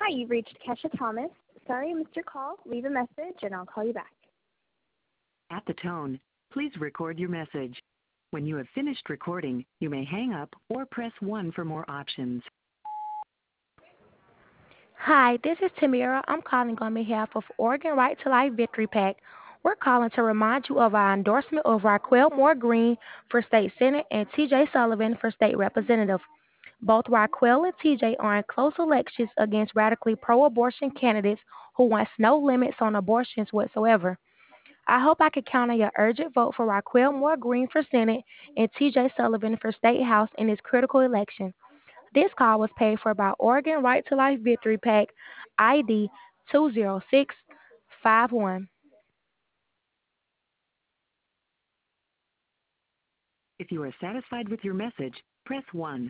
Hi, you've reached Kesha Thomas. Sorry I missed your call. Leave a message and I'll call you back. At the tone, please record your message. When you have finished recording, you may hang up or press 1 for more options. Hi, this is Tamira. I'm calling on behalf of Oregon Right to Life Victory PAC. We're calling to remind you of our endorsement of Raquel Moore Green for State Senate and TJ Sullivan for State Representative. Both Raquel and TJ are in close elections against radically pro-abortion candidates who want no limits on abortions whatsoever. I hope I can count on your urgent vote for Raquel Moore Green for Senate and TJ Sullivan for State House in this critical election. This call was paid for by Oregon Right to Life Victory PAC, ID 20651. If you are satisfied with your message, press 1.